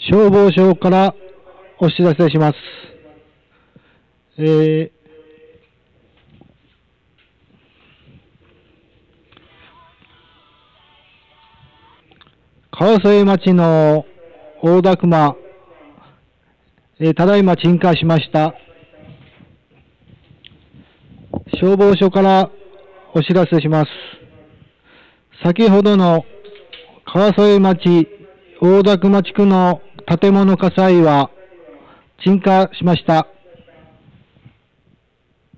消防署からお知らせします。川添町の大田熊、ただいま鎮火しました。消防署からお知らせします。先ほどの川添町大田熊地区の建物火災は鎮火しました。